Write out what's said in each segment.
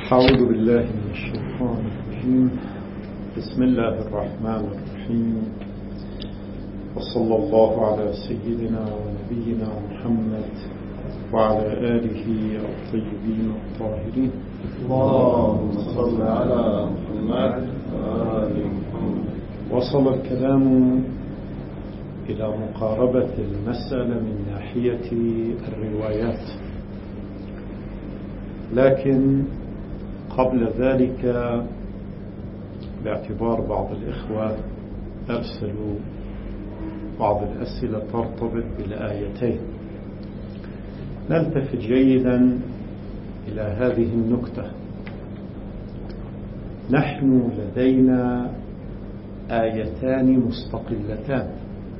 أعوذ بالله من الشيطان الرجيم. بسم الله الرحمن الرحيم، وصلى الله على سيدنا ونبينا محمد وعلى آله الطيبين الطاهرين. اللهم صل على محمد وآل محمد. وصل الكلام إلى مقاربة المسألة من ناحية الروايات، لكن قبل ذلك باعتبار بعض الإخوة أرسلوا بعض الأسئلة ترتبط بالآيتين، نلتفت جيدا إلى هذه النكتة. نحن لدينا آيتان مستقلتان،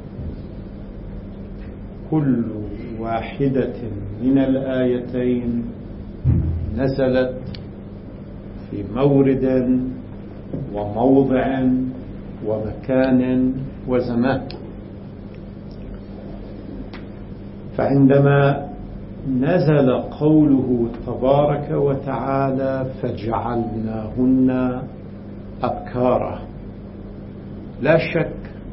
كل واحدة من الآيتين نزلت في مورد وموضع ومكان وزمان. فعندما نزل قوله تبارك وتعالى فجعلناهن أبكارا، لا شك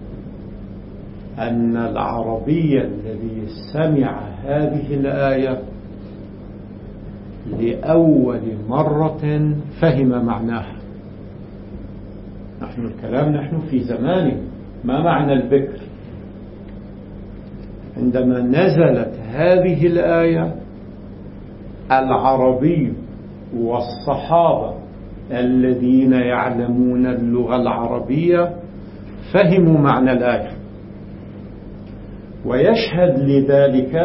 أن العربي الذي سمع هذه الآية لأول مرة فهم معناها. نحن في زمان ما معنى البكر. عندما نزلت هذه الآية العربي والصحابة الذين يعلمون اللغة العربية فهموا معنى الآية، ويشهد لذلك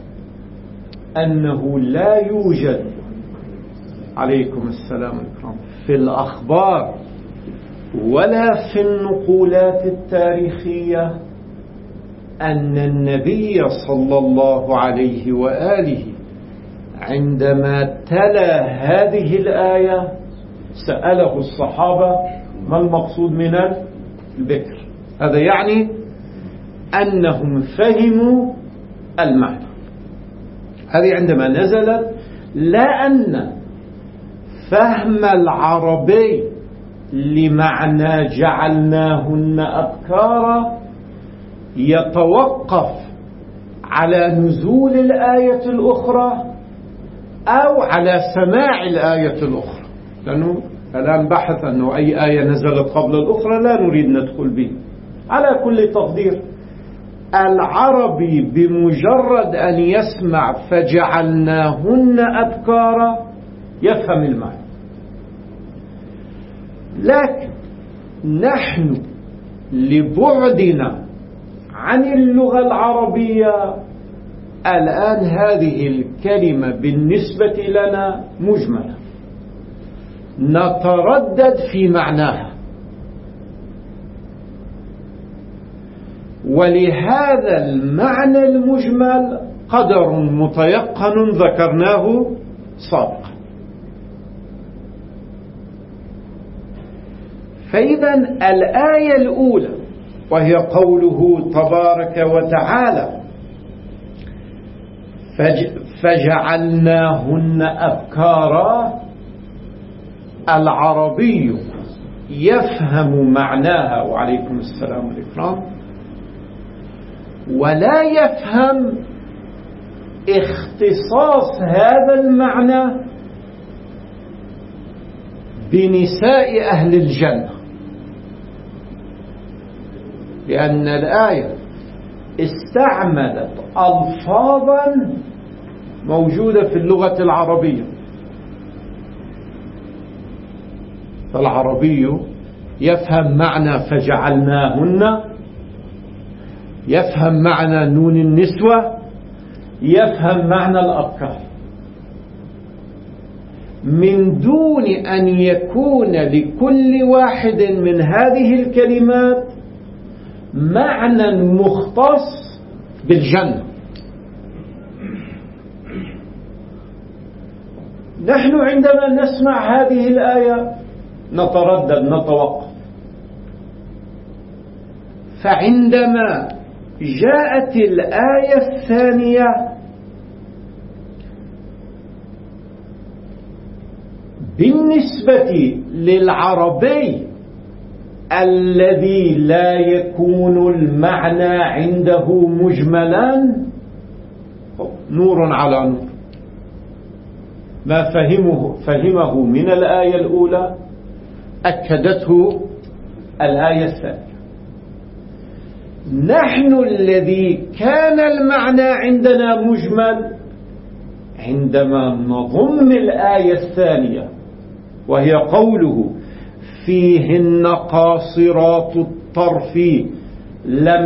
أنه لا يوجد عليكم السلام الكرام في الأخبار ولا في النقولات التاريخية أن النبي صلى الله عليه وآله عندما تلا هذه الآية سأله الصحابة ما المقصود من البكر. هذا يعني أنهم فهموا المعنى. هذه عندما نزلت، لا أن فهم العربي لمعنى جعلناهن أبكارا يتوقف على نزول الآية الأخرى أو على سماع الآية الأخرى، لأنه الآن بحث أنه أي آية نزلت قبل الأخرى لا نريد ندخل به. على كل تقدير العربي بمجرد أن يسمع فجعلناهن أبكارا يفهم المعنى، لكن نحن لبعدنا عن اللغة العربية الآن هذه الكلمة بالنسبة لنا مجملة، نتردد في معناها. ولهذا المعنى المجمل قدر متيقن ذكرناه سابقا. فإذا الآية الأولى وهي قوله تبارك وتعالى فجعلناهن أبكارا، العربي يفهم معناها وعليكم السلام والإكرام، ولا يفهم اختصاص هذا المعنى بنساء أهل الجنة، لأن الآية استعملت ألفاظا موجودة في اللغة العربية، فالعربي يفهم معنى فجعلناهن، يفهم معنى نون النسوة، يفهم معنى الأبكار، من دون أن يكون لكل واحد من هذه الكلمات معنى مختص بالجنة. نحن عندما نسمع هذه الآية نتردد، نتوقف. فعندما جاءت الآية الثانية بالنسبة للعربي الذي لا يكون المعنى عنده مجملا نور على نور، ما فهمه من الآية الأولى أكدته الآية الثانية. نحن الذي كان المعنى عندنا مجمل عندما نضم الآية الثانية وهي قوله فيهن قاصرات الطرف لم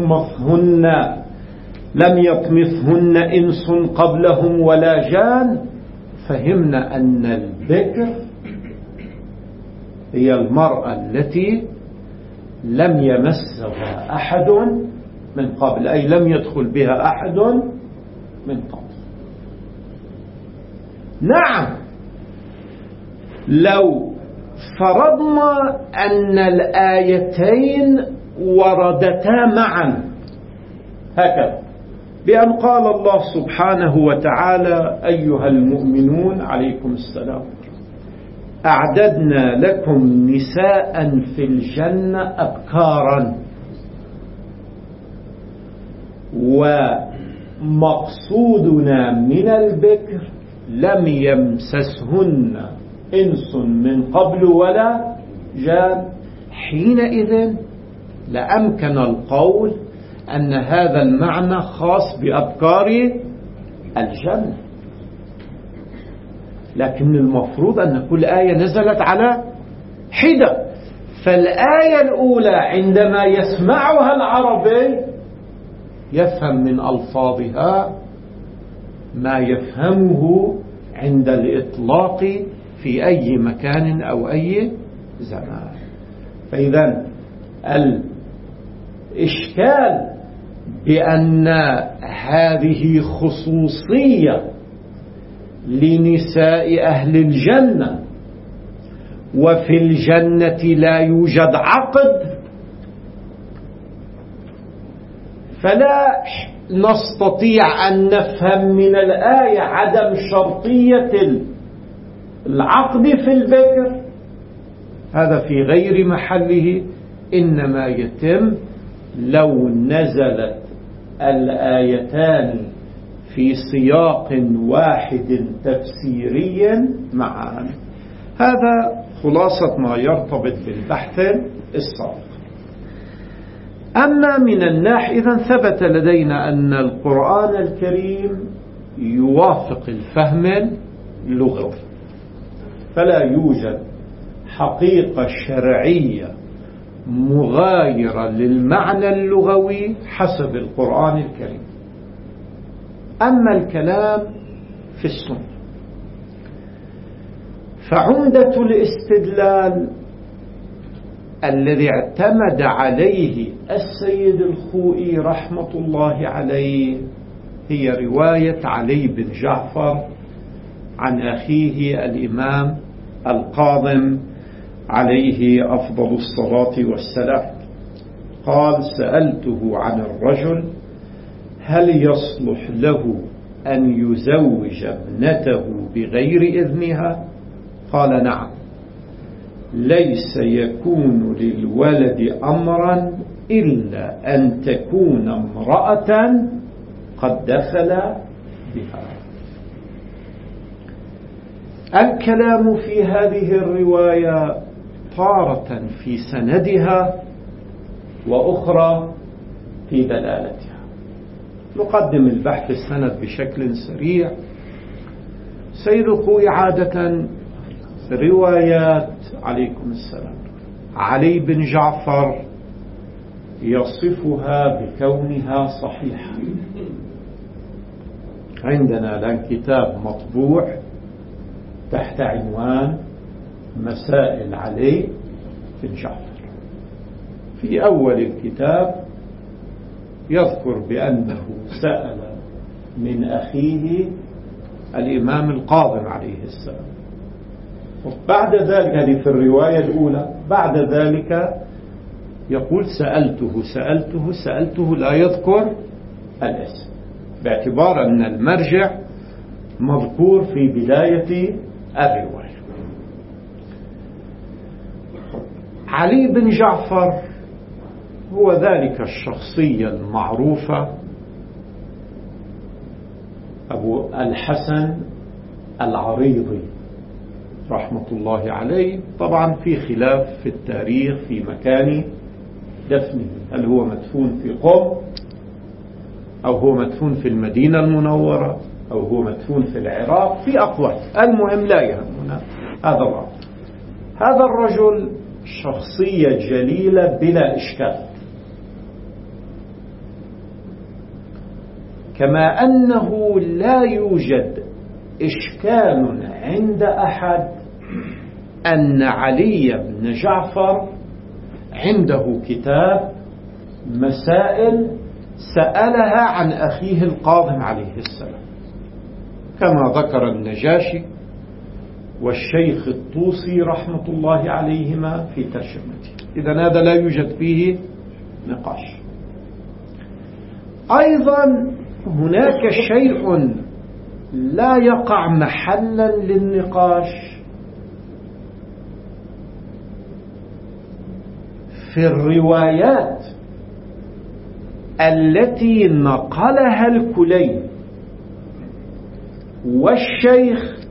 يطمثهن إنس قبلهم ولا جان، فهمنا أن البكر هي المرأة التي لم يمسها أحد من قبل، أي لم يدخل بها أحد من قبل. نعم، لو فرضنا أن الآيتين وردتا معا هكذا، بأن قال الله سبحانه وتعالى أيها المؤمنون عليكم السلام أعددنا لكم نساء في الجنة أبكارا، ومقصودنا من البكر لم يمسسهن إنس من قبل ولا جان، حينئذ لأمكن القول أن هذا المعنى خاص بأبكار الجنة. لكن المفروض أن كل آية نزلت على حدة، فالآية الأولى عندما يسمعها العربي يفهم من ألفاظها ما يفهمه عند الإطلاق في أي مكان أو أي زمان. فإذا الإشكال بأن هذه خصوصية لنساء أهل الجنة وفي الجنة لا يوجد عقد، فلا نستطيع أن نفهم من الآية عدم شرطية العقد في البكر، هذا في غير محله. إنما يتم لو نزلت الآيتان في سياق واحد تفسيري معا. هذا خلاصة ما يرتبط بالبحث السابق. أما من الناحية، إذن ثبت لدينا أن القرآن الكريم يوافق الفهم اللغوي، فلا يوجد حقيقة شرعية مغايرة للمعنى اللغوي حسب القرآن الكريم. أما الكلام في السنة فعمدة الاستدلال الذي اعتمد عليه السيد الخوئي رحمة الله عليه هي رواية علي بن جعفر عن أخيه الإمام القاظم عليه أفضل الصلاة والسلام. قال سألته عن الرجل هل يصلح له أن يزوج ابنته بغير إذنها؟ قال نعم، ليس يكون للولد أمرا إلا أن تكون امرأة قد دخل بها. الكلام في هذه الرواية تارة في سندها وأخرى في دلالتها. نقدم البحث السند بشكل سريع. سيد الخوئي عادة روايات عليكم السلام علي بن جعفر يصفها بكونها صحيحة. عندنا الآن كتاب مطبوع تحت عنوان مسائل علي بن جعفر. في أول الكتاب يذكر بأنه سأل من أخيه الإمام القاظم عليه السلام. بعد ذلك، هذه في الرواية الأولى، بعد ذلك يقول سألته لا يذكر الاسم، باعتبار أن المرجع مذكور في بداية الرواية. علي بن جعفر هو ذلك الشخصية المعروفة أبو الحسن العريضي رحمة الله عليه. طبعا في خلاف في التاريخ في مكان دفنه، هل هو مدفون في قم أو هو مدفون في المدينة المنورة أو هو مدفون في العراق، في أقوال، المهم لا يهمنا هذا الأمر. هذا الرجل شخصية جليلة بلا إشكال، كما أنه لا يوجد إشكال عند أحد أن علي بن جعفر عنده كتاب مسائل سألها عن أخيه القاضم عليه السلام، كما ذكر النجاشي والشيخ الطوسي رحمة الله عليهما في ترجمته. إذن هذا لا يوجد فيه نقاش. أيضا هناك شيء لا يقع محلا للنقاش في الروايات التي نقلها الكليني والشيخ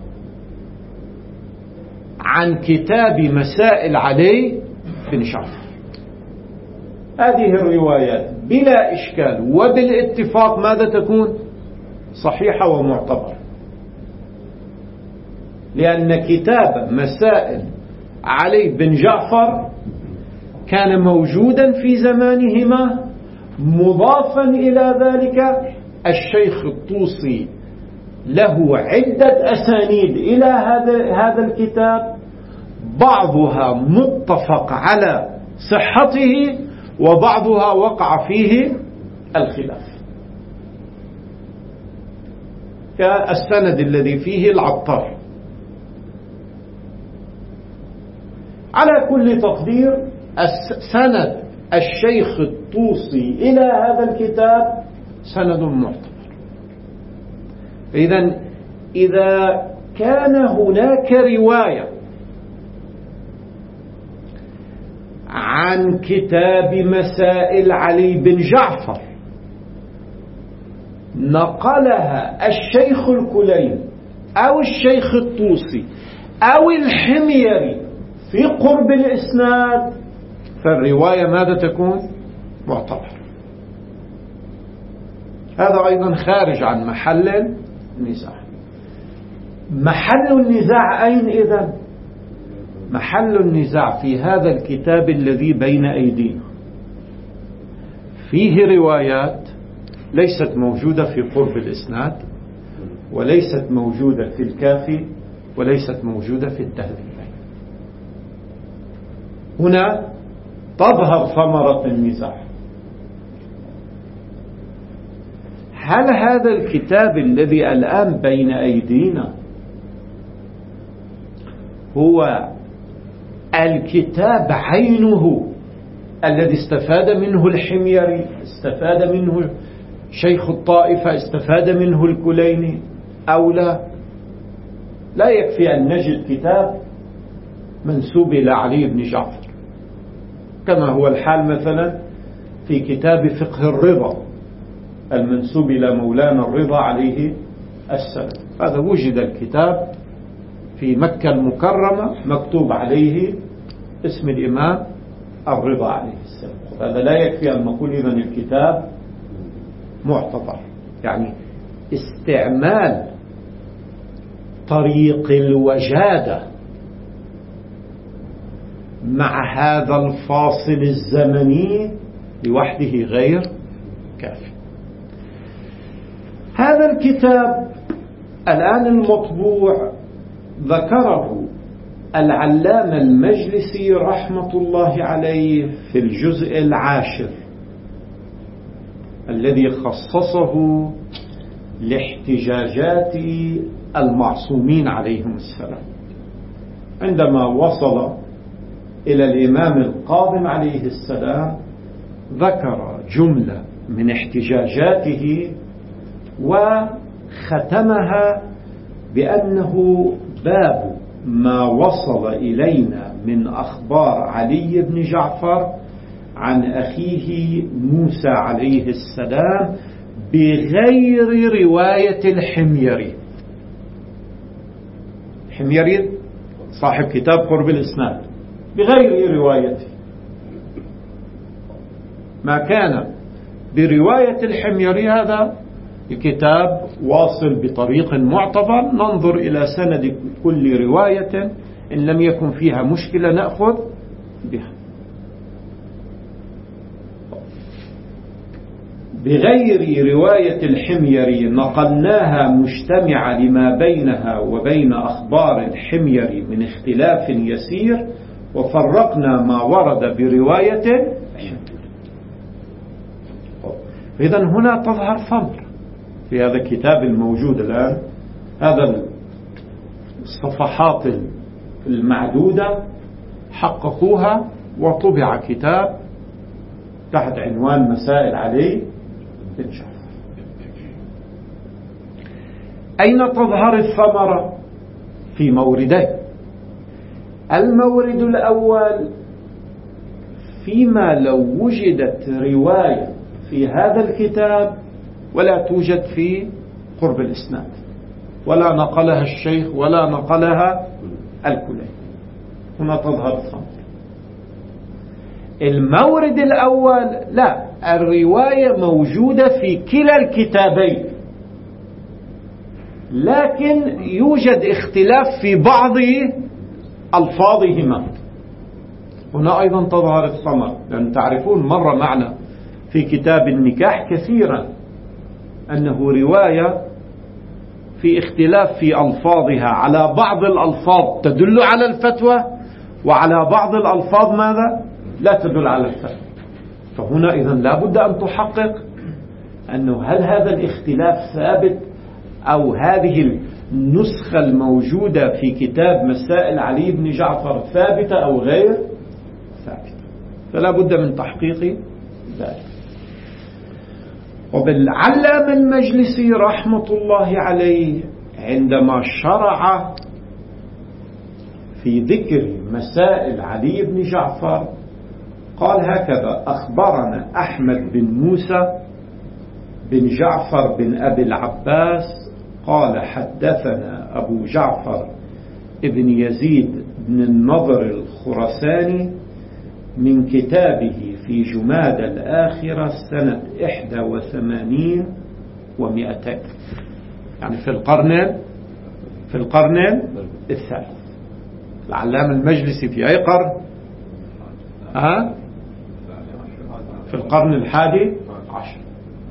عن كتاب مسائل علي بن جعفر. هذه الروايات بلا إشكال وبالاتفاق ماذا تكون؟ صحيحة ومعتبرة، لأن كتاب مسائل علي بن جعفر كان موجودا في زمانهما، مضافا إلى ذلك الشيخ الطوسي له عدة أسانيد إلى هذا الكتاب، بعضها متفق على صحته وبعضها وقع فيه الخلاف، كالسند الذي فيه العطار. على كل تقدير سند الشيخ الطوسي إلى هذا الكتاب سند معتبر. إذا كان هناك رواية عن كتاب مسائل علي بن جعفر نقلها الشيخ الكليني أو الشيخ الطوسي أو الحميري في قرب الإسناد، فالرواية ماذا تكون؟ معتبر. هذا أيضا خارج عن محل النزاع. محل النزاع أين إذن؟ محل النزاع في هذا الكتاب الذي بين أيدينا، فيه روايات ليست موجودة في قرب الإسناد، وليست موجودة في الكافي، وليست موجودة في التهذيب. هنا تظهر ثمرة النزاع. هل هذا الكتاب الذي الآن بين أيدينا هو الكتاب عينه الذي استفاد منه الحميري، استفاد منه شيخ الطائفة، استفاد منه الكليني، أو لا؟ لا يكفي أن نجد كتاب منسوب إلى علي بن جعفر، كما هو الحال مثلا في كتاب فقه الرضا المنسوب إلى مولانا الرضا عليه السلام. هذا وجد الكتاب في مكة المكرمة مكتوب عليه اسم الإمام الرضا عليه السلام. هذا لا يكفي أن نقول إذن الكتاب معتبر. يعني استعمال طريق الوجادة مع هذا الفاصل الزمني لوحده غير كافي. هذا الكتاب الآن المطبوع ذكره العلامة المجلسي رحمة الله عليه في الجزء 10 الذي خصصه لاحتجاجات المعصومين عليهم السلام. عندما وصل إلى الإمام القاضم عليه السلام ذكر جملة من احتجاجاته وختمها بأنه باب ما وصل إلينا من أخبار علي بن جعفر عن أخيه موسى عليه السلام بغير رواية الحميري. الحميري صاحب كتاب قرب الإسناد، بغير روايته، ما كان برواية الحميري هذا الكتاب واصل بطريق معتبر، ننظر إلى سند كل رواية، إن لم يكن فيها مشكلة نأخذ بها. بغير رواية الحميري نقلناها مجتمعة لما بينها وبين أخبار الحميري من اختلاف يسير، وفرقنا ما ورد برواية الحميري. إذن هنا تظهر ثمرة في هذا الكتاب الموجود الآن، هذا الصفحات المعدودة حققوها وطبع كتاب تحت عنوان مسائل علي بن جعفر. أين تظهر الثمرة؟ في موردين. المورد الأول فيما لو وجدت رواية في هذا الكتاب ولا توجد في قرب الإسناد، ولا نقلها الشيخ ولا نقلها الكليني، هنا تظهر الثمرة. المورد الأول لا، الرواية موجودة في كلا الكتابين، لكن يوجد اختلاف في بعض ألفاظهما، هنا أيضا تظهر الثمرة. لأن تعرفون مر معنا في كتاب النكاح كثيرا أنه رواية في اختلاف في ألفاظها، على بعض الألفاظ تدل على الفتوى، وعلى بعض الألفاظ ماذا؟ لا تدل على الفتوى. فهنا إذن لا بد أن تحقق أنه هل هذا الاختلاف ثابت، أو هذه النسخة الموجودة في كتاب مسائل علي بن جعفر ثابتة أو غير ثابتة. فلا بد من تحقيق ذلك. وبالعلامة المجلسي رحمة الله عليه عندما شرع في ذكر مسائل علي بن جعفر قال هكذا: أخبرنا أحمد بن موسى بن جعفر بن أبي العباس قال حدثنا أبو جعفر ابن يزيد بن النضر الخرساني من كتابه في جمادى الآخرة سنة 81 و200، يعني في القرن الثالث. العلامة المجلسي في أي قرن؟ في القرن 11.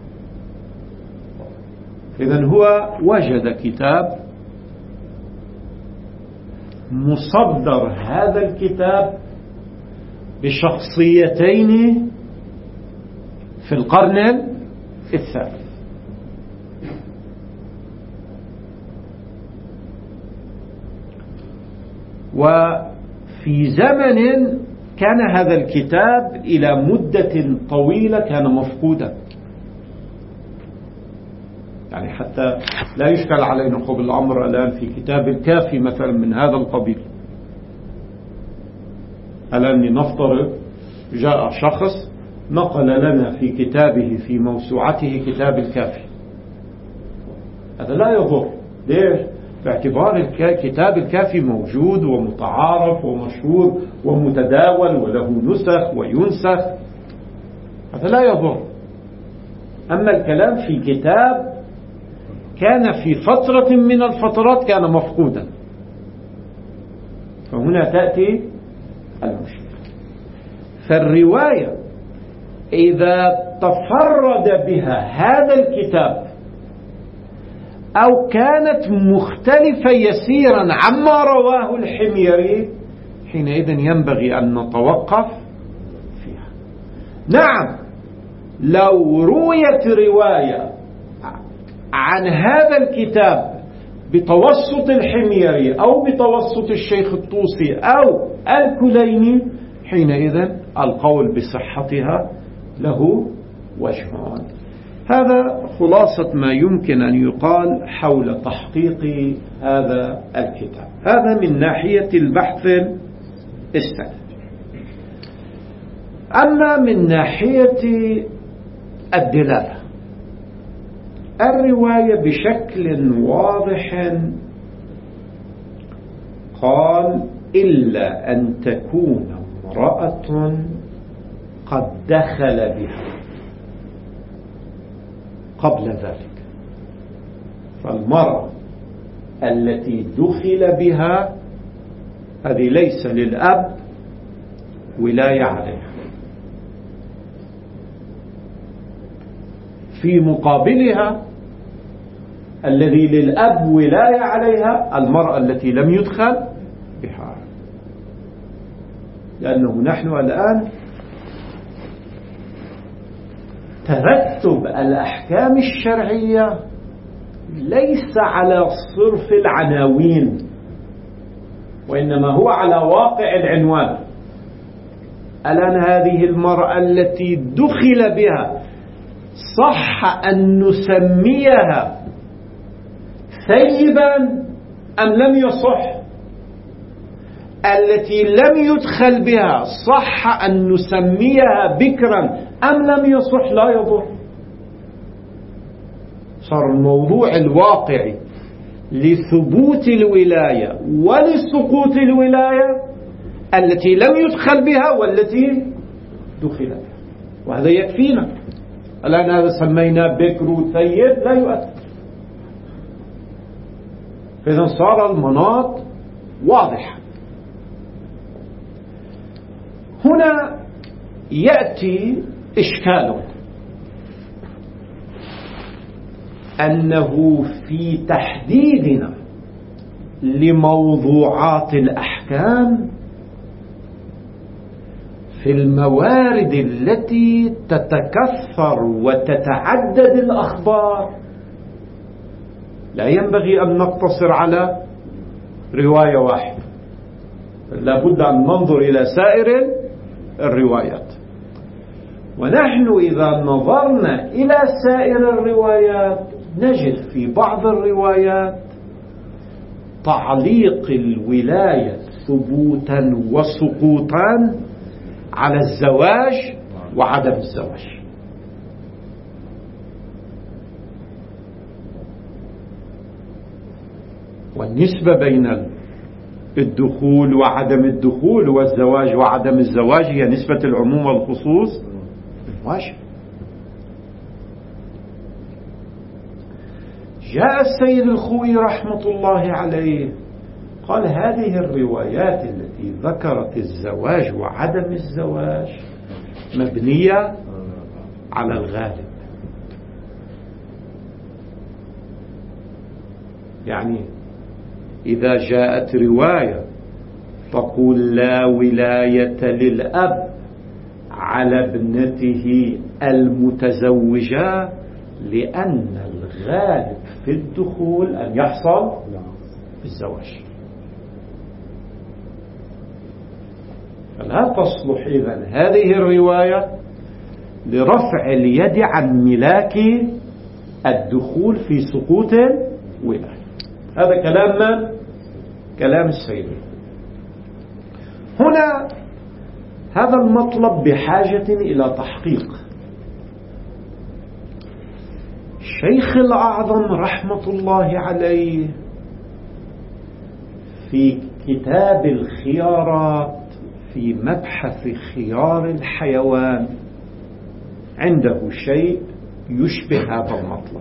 إذن هو وجد كتاب مصدر هذا الكتاب بشخصيتين في القرن الثالث. وفي زمن كان هذا الكتاب إلى مدة طويلة كان مفقودا، يعني حتى لا يشكل علينا قبل الأمر الآن في كتاب الكافي مثلا من هذا القبيل. الآن لنفترض جاء شخص نقل لنا في كتابه في موسوعته كتاب الكافي، هذا لا يضر. ليش؟ باعتبار كتاب الكافي موجود ومتعارف ومشهور ومتداول وله نسخ وينسخ، هذا لا يضر. أما الكلام في كتاب كان في فترة من الفترات كان مفقودا، فهنا تأتي المشكلة. فالرواية إذا تفرد بها هذا الكتاب أو كانت مختلفة يسيرا عما رواه الحميري، حينئذ ينبغي أن نتوقف فيها. نعم، لو رويت رواية عن هذا الكتاب بتوسط الحميري أو بتوسط الشيخ الطوسي أو الكليني، حينئذ القول بصحتها له وجهان. هذا خلاصة ما يمكن أن يقال حول تحقيق هذا الكتاب. هذا من ناحية البحث السند. أما من ناحية الدلالة، الرواية بشكل واضح قال إلا أن تكون امرأة قد دخل بها قبل ذلك، فالمرأة التي دخل بها هذه ليس للأب ولاية عليها. في مقابلها الذي للأب ولاية عليها المرأة التي لم يدخل بها، لأنه نحن الآن ترتب الأحكام الشرعية ليس على صرف العناوين، وإنما هو على واقع العنوان. الآن هذه المرأة التي دخل بها صح أن نسميها ثيبا أم لم يصح؟ التي لم يدخل بها صح أن نسميها بكرا أم لم يصح؟ لا يضر. صار الموضوع الواقعي لثبوت الولاية ولسقوط الولاية التي لم يدخل بها والتي دخل بها، وهذا يكفينا. الآن هذا سمينا بكر وثيب لا يؤثر. فإذا صار المناط واضحة. هنا يأتي إشكال، أنه في تحديدنا لموضوعات الأحكام في الموارد التي تتكثر وتتعدد الأخبار لا ينبغي أن نقتصر على رواية واحدة، لا بد أن ننظر إلى سائر الروايات. ونحن إذا نظرنا إلى سائر الروايات نجد في بعض الروايات تعليق الولاية ثبوتا وسقوطا على الزواج وعدم الزواج. والنسبة بين الدخول وعدم الدخول والزواج وعدم الزواج هي نسبة العموم والخصوص الواجب. جاء السيد الخوئي رحمة الله عليه قال هذه الروايات التي ذكرت الزواج وعدم الزواج مبنية على الغالب. يعني إذا جاءت رواية تقول لا ولاية للأب على ابنته المتزوجة لأن الغالب في الدخول أن يحصل بالزواج، فلا تصلح إذن هذه الرواية لرفع اليد عن ملاك الدخول في سقوط الولاية. هذا كلام من؟ كلام السيد. هنا هذا المطلب بحاجة إلى تحقيق. الشيخ الأعظم رحمة الله عليه في كتاب الخيارات في مبحث خيار الحيوان عنده شيء يشبه هذا المطلب.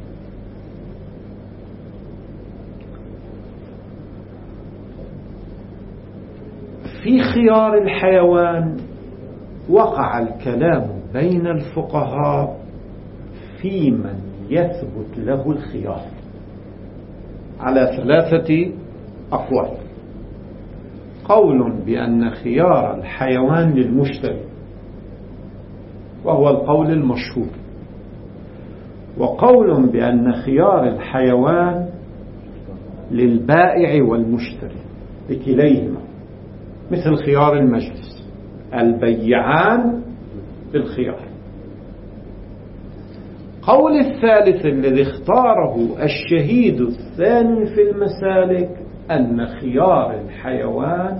في خيار الحيوان وقع الكلام بين الفقهاء في من يثبت له الخيار على 3 أقوال. قول بأن خيار الحيوان للمشتري وهو القول المشهور، وقول بأن خيار الحيوان للبائع والمشتري لكليهما، مثل خيار المجلس البيعان بالخيار. القول الثالث الذي اختاره الشهيد الثاني في المسالك أن خيار الحيوان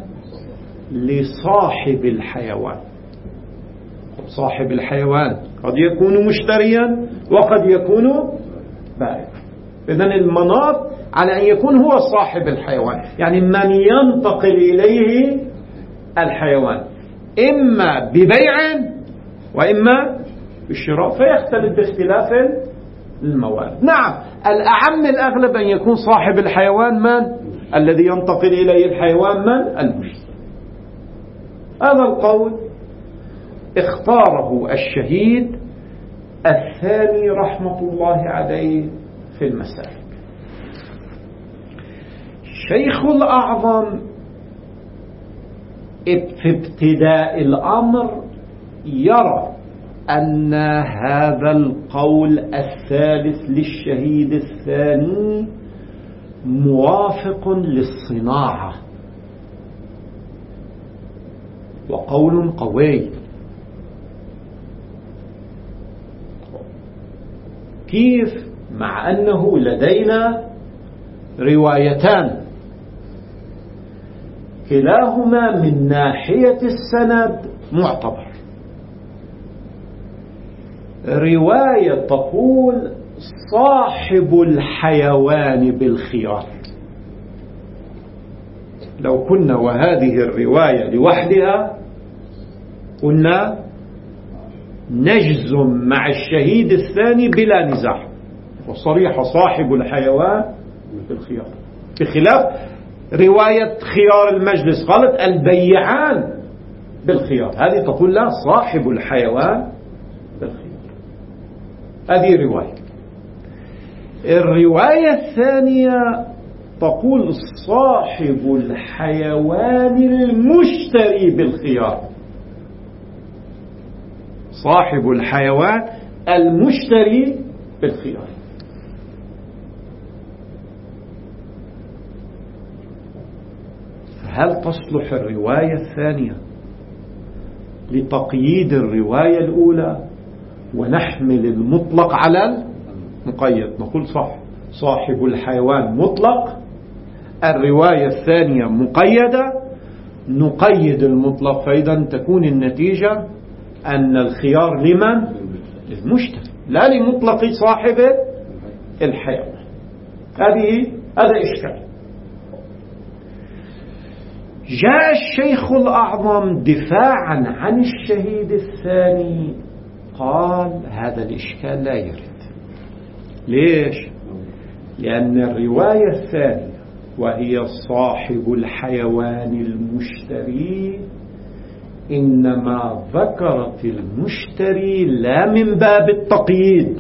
لصاحب الحيوان. صاحب الحيوان قد يكون مشتريا وقد يكون بائعا. إذن المناط على أن يكون هو صاحب الحيوان، يعني من ينتقل إليه الحيوان إما ببيع وإما بالشراء، فيختلف باختلاف الموارد. نعم الأعم الأغلب أن يكون صاحب الحيوان من الذي ينتقل إليه الحيوان من المشتري. هذا القول اختاره الشهيد الثاني رحمة الله عليه في المسالك. الشيخ الأعظم في ابتداء الأمر يرى أن هذا القول الثالث للشهيد الثاني موافق للصناعة وقول قوي. كيف؟ مع أنه لدينا روايتان كلاهما من ناحية السند معتبر. رواية تقول صاحب الحيوان بالخيار. لو كنا وهذه الرواية لوحدها كنا نجزم مع الشهيد الثاني بلا نزاع وصريحة صاحب الحيوان بالخيار، بخلاف رواية خيار المجلس قالت البيعان بالخيار، هذه تقول لا صاحب الحيوان بالخيار. هذه رواية. الرواية الثانية تقول صاحب الحيوان المشتري بالخيار. صاحب الحيوان المشتري بالخيار. هل تصلح الرواية الثانية لتقييد الرواية الأولى ونحمل المطلق على المقيد؟ نقول صح، صاحب الحيوان مطلق، الرواية الثانية مقيدة، نقيد المطلق، فإذا تكون النتيجة أن الخيار لمن؟ للمشتري لا لمطلق صاحب الحيوان. هذا إشكال. جاء الشيخ الأعظم دفاعا عن الشهيد الثاني قال هذا الإشكال لا يرد. ليش؟ لأن الرواية الثانية وهي صاحب الحيوان المشتري إنما ذكرت المشتري لا من باب التقييد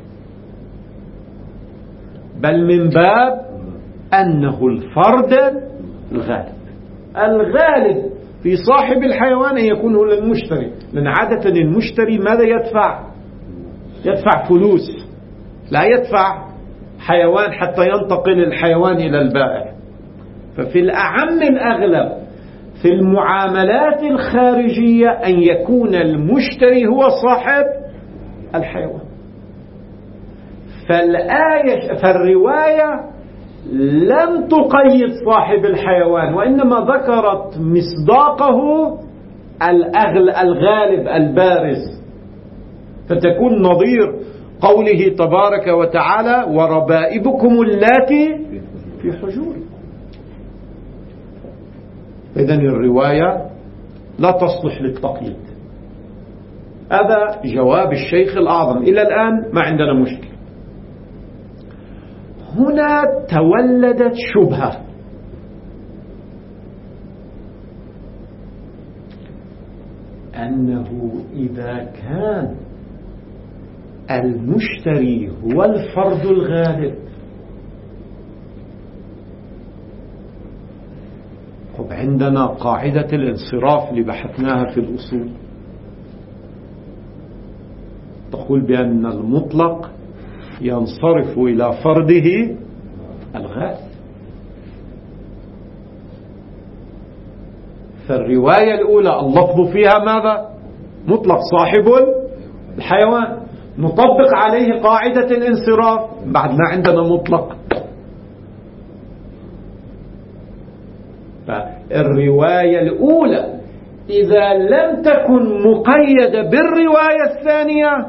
بل من باب أنه الفرد الغالب. الغالب في صاحب الحيوان أن يكون هو المشتري، لأن عادة المشتري ماذا يدفع؟ يدفع فلوس، لا يدفع حيوان حتى ينتقل الحيوان إلى البائع. ففي الأعم الأغلب في المعاملات الخارجية أن يكون المشتري هو صاحب الحيوان. فالرواية لم تقيد صاحب الحيوان وإنما ذكرت مصداقه الغالب البارز، فتكون نظير قوله تبارك وتعالى وربائبكم اللاتي في حجوركم. إذن الرواية لا تصلح للتقييد. هذا جواب الشيخ الأعظم. إلى الآن ما عندنا مشكلة. هنا تولدت شبهة، أنه إذا كان المشتري هو الفرد الغالب، عندنا قاعدة الانصراف اللي بحثناها في الأصول تقول بأن المطلق ينصرف إلى فرده الغالب. فالرواية الأولى اللفظ فيها ماذا؟ مطلق صاحب الحيوان، نطبق عليه قاعدة الانصراف، بعد ما عندنا مطلق. فالرواية الأولى إذا لم تكن مقيدة بالرواية الثانية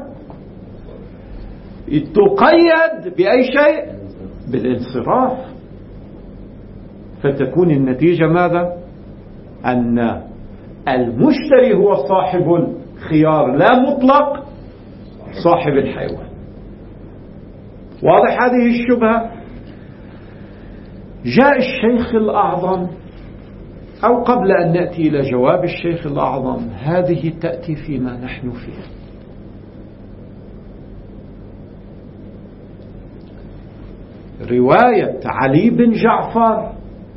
تقيد بأي شيء؟ بالانصراف. فتكون النتيجة ماذا؟ أن المشتري هو صاحب الخيار لا مطلق صاحب الحيوان. واضح هذه الشبهة؟ جاء الشيخ الأعظم، أو قبل أن نأتي إلى جواب الشيخ الأعظم، هذه تأتي فيما نحن فيه. رواية علي بن جعفر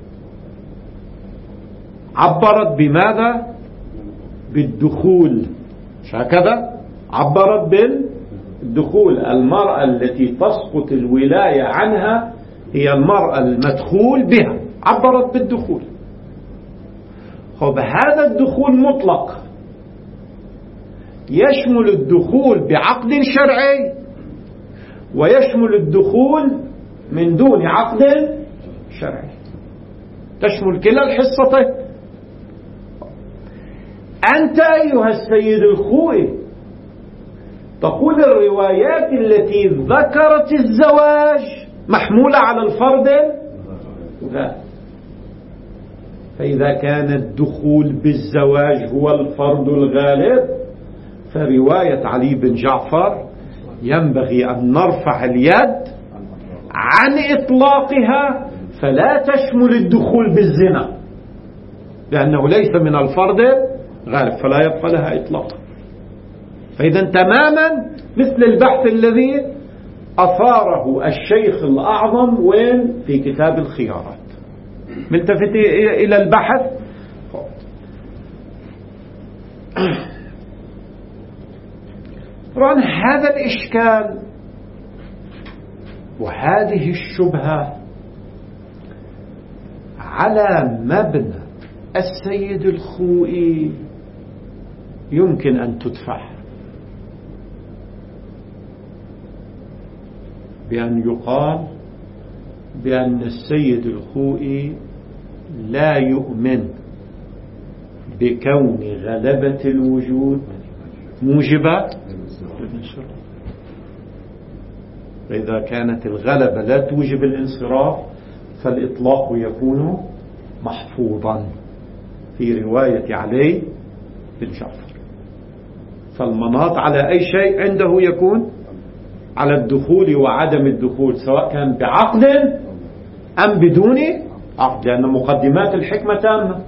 عبرت بماذا؟ بالدخول، مش هكذا؟ عبرت بالدخول. المرأة التي تسقط الولاية عنها هي المرأة المدخول بها، عبرت بالدخول. هذا الدخول مطلق، يشمل الدخول بعقد شرعي ويشمل الدخول من دون عقد شرعي، تشمل كلا الحصتين. أنت أيها السيد الخوئي تقول الروايات التي ذكرت الزواج محمولة على الفرد الغالب. فإذا كان الدخول بالزواج هو الفرد الغالب، فرواية علي بن جعفر ينبغي أن نرفع اليد عن إطلاقها، فلا تشمل الدخول بالزنا لأنه ليس من الفرد غالب، فلا يبقى لها إطلاق. فإذا تماما مثل البحث الذي أثاره الشيخ الأعظم وين؟ في كتاب الخيارات. ملتفت إلى البحث. طبعا هذا الإشكال وهذه الشبهة على مبنى السيد الخوئي يمكن أن تدفع بأن يقال بأن السيد الخوئي لا يؤمن بكون غلبة الوجود موجبة للانصراف. فإذا كانت الغلبة لا توجب الانصراف فالإطلاق يكون محفوظا في رواية علي بن جعفر. فالمناط على أي شيء عنده يكون على الدخول وعدم الدخول، سواء كان بعقد أم بدون عقد، لأن مقدمات الحكمة تامة.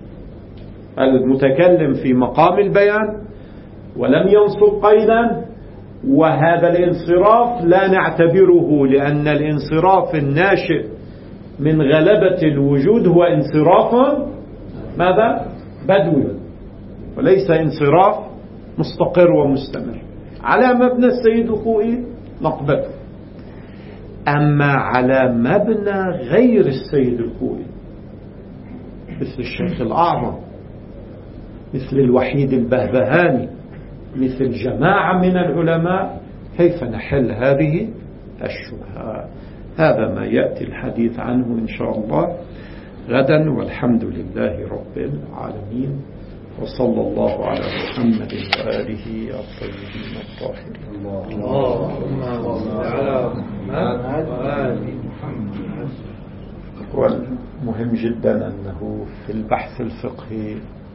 المتكلم في مقام البيان ولم ينصب قيدا، وهذا الانصراف لا نعتبره، لأن الانصراف الناشئ من غلبة الوجود هو انصراف ماذا؟ بدوي، وليس انصراف مستقر ومستمر. على مبنى السيد الخوئي نقبله. أما على مبنى غير السيد الخوئي مثل الشيخ الأعظم، مثل الوحيد البهبهاني، مثل جماعة من العلماء، كيف نحل هذه الشبهة؟ هذا ما يأتي الحديث عنه إن شاء الله غدا، والحمد لله رب العالمين، وصلى الله على محمد وآله الطيبين الطاهرين. اللهم صل على محمد وآل محمد. والمهم جدا أنه في البحث الفقهي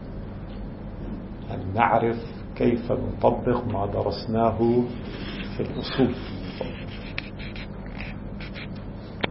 أن نعرف كيف نطبق ما درسناه في الأصول.